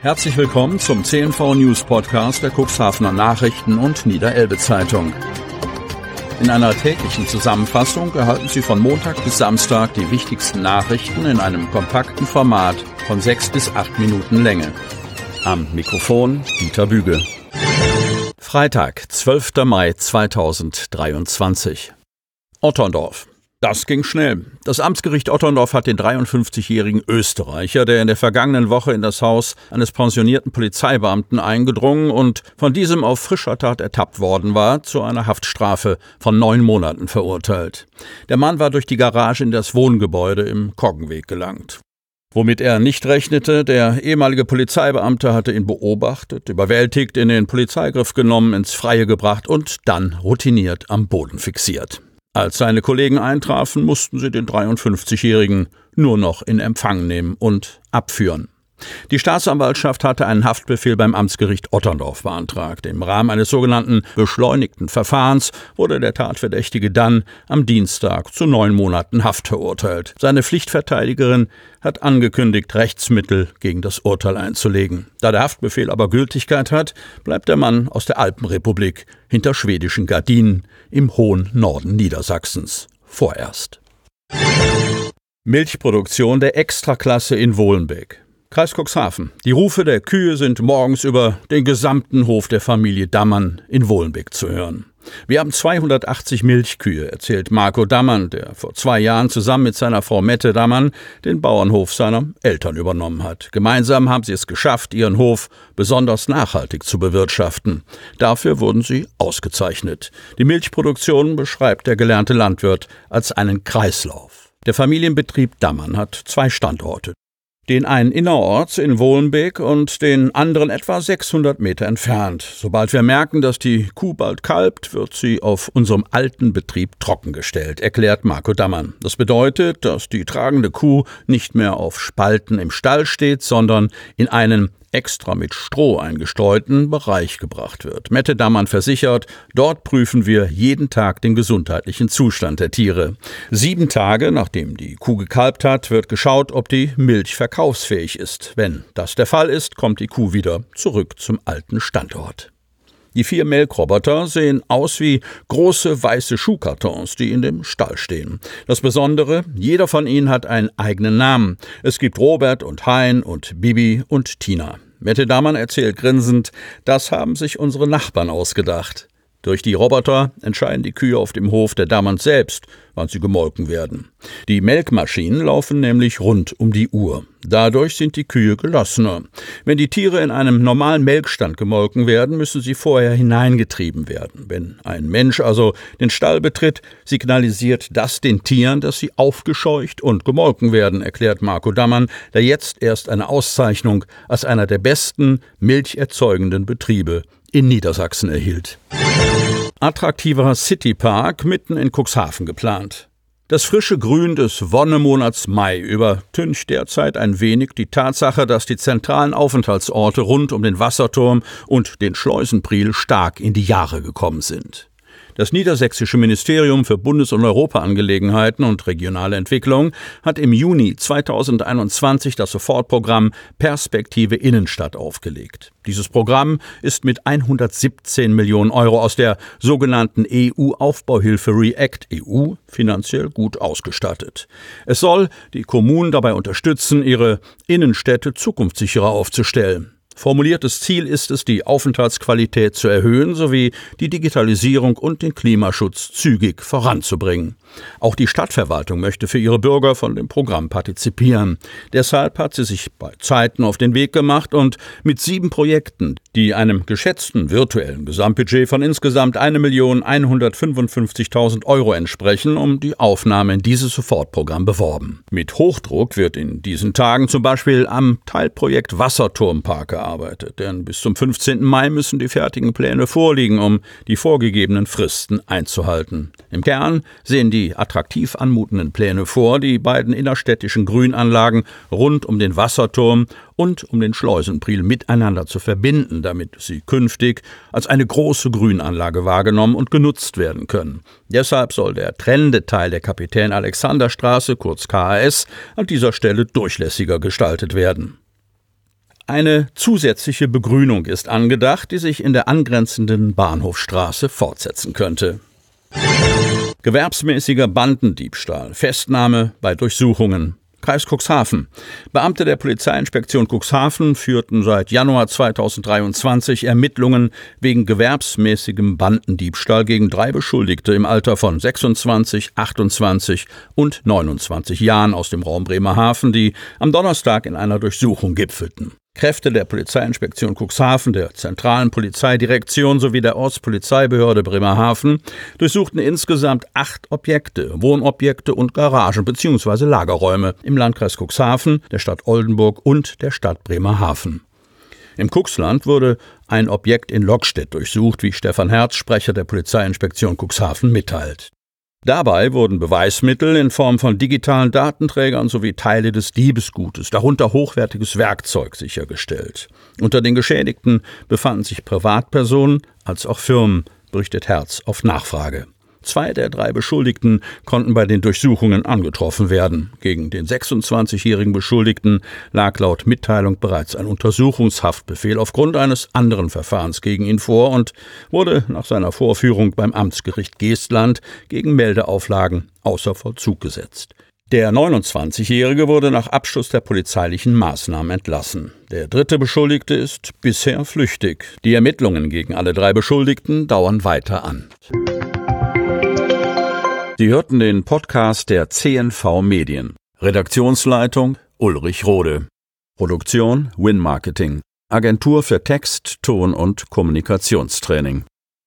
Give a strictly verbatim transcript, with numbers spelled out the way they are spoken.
Herzlich willkommen zum C N V News Podcast der Cuxhavener Nachrichten und Niederelbe Zeitung. In einer täglichen Zusammenfassung erhalten Sie von Montag bis Samstag die wichtigsten Nachrichten in einem kompakten Format von sechs bis acht Minuten Länge. Am Mikrofon Dieter Büge. Freitag, zwölfter Mai zweitausenddreiundzwanzig. Otterndorf. Das ging schnell. Das Amtsgericht Otterndorf hat den dreiundfünfzigjährigen Österreicher, der in der vergangenen Woche in das Haus eines pensionierten Polizeibeamten eingedrungen und von diesem auf frischer Tat ertappt worden war, zu einer Haftstrafe von neun Monaten verurteilt. Der Mann war durch die Garage in das Wohngebäude im Koggenweg gelangt. Womit er nicht rechnete, der ehemalige Polizeibeamte hatte ihn beobachtet, überwältigt, in den Polizeigriff genommen, ins Freie gebracht und dann routiniert am Boden fixiert. Als seine Kollegen eintrafen, mussten sie den dreiundfünfzigjährigen nur noch in Empfang nehmen und abführen. Die Staatsanwaltschaft hatte einen Haftbefehl beim Amtsgericht Otterndorf beantragt. Im Rahmen eines sogenannten beschleunigten Verfahrens wurde der Tatverdächtige dann am Dienstag zu neun Monaten Haft verurteilt. Seine Pflichtverteidigerin hat angekündigt, Rechtsmittel gegen das Urteil einzulegen. Da der Haftbefehl aber Gültigkeit hat, bleibt der Mann aus der Alpenrepublik hinter schwedischen Gardinen im hohen Norden Niedersachsens vorerst. Milchproduktion der Extraklasse in Wohlenbeek. Kreis Cuxhaven. Die Rufe der Kühe sind morgens über den gesamten Hof der Familie Dammann in Wohlenbeek zu hören. Wir haben zweihundertachtzig Milchkühe, erzählt Marco Dammann, der vor zwei Jahren zusammen mit seiner Frau Mette Dammann den Bauernhof seiner Eltern übernommen hat. Gemeinsam haben sie es geschafft, ihren Hof besonders nachhaltig zu bewirtschaften. Dafür wurden sie ausgezeichnet. Die Milchproduktion beschreibt der gelernte Landwirt als einen Kreislauf. Der Familienbetrieb Dammann hat zwei Standorte. Den einen innerorts in Wohlenbeek und den anderen etwa sechshundert Meter entfernt. Sobald wir merken, dass die Kuh bald kalbt, wird sie auf unserem alten Betrieb trockengestellt, erklärt Marco Dammann. Das bedeutet, dass die tragende Kuh nicht mehr auf Spalten im Stall steht, sondern in einen extra mit Stroh eingestreuten Bereich gebracht wird. Mette Dammann versichert, dort prüfen wir jeden Tag den gesundheitlichen Zustand der Tiere. Sieben Tage, nachdem die Kuh gekalbt hat, wird geschaut, ob die Milch verkaufsfähig ist. Wenn das der Fall ist, kommt die Kuh wieder zurück zum alten Standort. Die vier Melkroboter sehen aus wie große weiße Schuhkartons, die in dem Stall stehen. Das Besondere, jeder von ihnen hat einen eigenen Namen. Es gibt Robert und Hein und Bibi und Tina. Mette Dammann erzählt grinsend, das haben sich unsere Nachbarn ausgedacht. Durch die Roboter entscheiden die Kühe auf dem Hof der Dammanns selbst, wann sie gemolken werden. Die Melkmaschinen laufen nämlich rund um die Uhr. Dadurch sind die Kühe gelassener. Wenn die Tiere in einem normalen Melkstand gemolken werden, müssen sie vorher hineingetrieben werden. Wenn ein Mensch also den Stall betritt, signalisiert das den Tieren, dass sie aufgescheucht und gemolken werden, erklärt Marco Dammann, der jetzt erst eine Auszeichnung als einer der besten milcherzeugenden Betriebe in Niedersachsen erhielt. Attraktiver Citypark mitten in Cuxhaven geplant. Das frische Grün des Wonnemonats Mai übertüncht derzeit ein wenig die Tatsache, dass die zentralen Aufenthaltsorte rund um den Wasserturm und den Schleusenpriel stark in die Jahre gekommen sind. Das niedersächsische Ministerium für Bundes- und Europaangelegenheiten und regionale Entwicklung hat im Juni zweitausendeinundzwanzig das Sofortprogramm Perspektive Innenstadt aufgelegt. Dieses Programm ist mit hundertsiebzehn Millionen Euro aus der sogenannten E U-Aufbauhilfe REACT E U finanziell gut ausgestattet. Es soll die Kommunen dabei unterstützen, ihre Innenstädte zukunftssicherer aufzustellen. Formuliertes Ziel ist es, die Aufenthaltsqualität zu erhöhen sowie die Digitalisierung und den Klimaschutz zügig voranzubringen. Auch die Stadtverwaltung möchte für ihre Bürger von dem Programm partizipieren. Deshalb hat sie sich bei Zeiten auf den Weg gemacht und mit sieben Projekten, die einem geschätzten virtuellen Gesamtbudget von insgesamt eine Million hundertfünfundfünfzigtausend Euro entsprechen, um die Aufnahme in dieses Sofortprogramm beworben. Mit Hochdruck wird in diesen Tagen zum Beispiel am Teilprojekt Wasserturmpark gearbeitet, denn bis zum fünfzehnten Mai müssen die fertigen Pläne vorliegen, um die vorgegebenen Fristen einzuhalten. Im Kern sehen die attraktiv anmutenden Pläne vor, die beiden innerstädtischen Grünanlagen rund um den Wasserturm und um den Schleusenpriel miteinander zu verbinden, damit sie künftig als eine große Grünanlage wahrgenommen und genutzt werden können. Deshalb soll der trennende Teil der Kapitän-Alexander-Straße, kurz K A S, an dieser Stelle durchlässiger gestaltet werden. Eine zusätzliche Begrünung ist angedacht, die sich in der angrenzenden Bahnhofstraße fortsetzen könnte. Gewerbsmäßiger Bandendiebstahl, Festnahme bei Durchsuchungen. Kreis Cuxhaven. Beamte der Polizeiinspektion Cuxhaven führten seit Januar zweitausenddreiundzwanzig Ermittlungen wegen gewerbsmäßigem Bandendiebstahl gegen drei Beschuldigte im Alter von sechsundzwanzig, achtundzwanzig und neunundzwanzig Jahren aus dem Raum Bremerhaven, die am Donnerstag in einer Durchsuchung gipfelten. Kräfte der Polizeiinspektion Cuxhaven, der zentralen Polizeidirektion sowie der Ortspolizeibehörde Bremerhaven durchsuchten insgesamt acht Objekte, Wohnobjekte und Garagen bzw. Lagerräume im Landkreis Cuxhaven, der Stadt Oldenburg und der Stadt Bremerhaven. Im Cuxland wurde ein Objekt in Lockstedt durchsucht, wie Stefan Herz, Sprecher der Polizeiinspektion Cuxhaven, mitteilt. Dabei wurden Beweismittel in Form von digitalen Datenträgern sowie Teile des Diebesgutes, darunter hochwertiges Werkzeug, sichergestellt. Unter den Geschädigten befanden sich Privatpersonen als auch Firmen, berichtet Herz auf Nachfrage. Zwei der drei Beschuldigten konnten bei den Durchsuchungen angetroffen werden. Gegen den sechsundzwanzigjährigen Beschuldigten lag laut Mitteilung bereits ein Untersuchungshaftbefehl aufgrund eines anderen Verfahrens gegen ihn vor und wurde nach seiner Vorführung beim Amtsgericht Geestland gegen Meldeauflagen außer Vollzug gesetzt. Der neunundzwanzigjährige wurde nach Abschluss der polizeilichen Maßnahmen entlassen. Der dritte Beschuldigte ist bisher flüchtig. Die Ermittlungen gegen alle drei Beschuldigten dauern weiter an. Sie hörten den Podcast der C N V Medien. Redaktionsleitung Ulrich Rode. Produktion Win Marketing. Agentur für Text, Ton und Kommunikationstraining.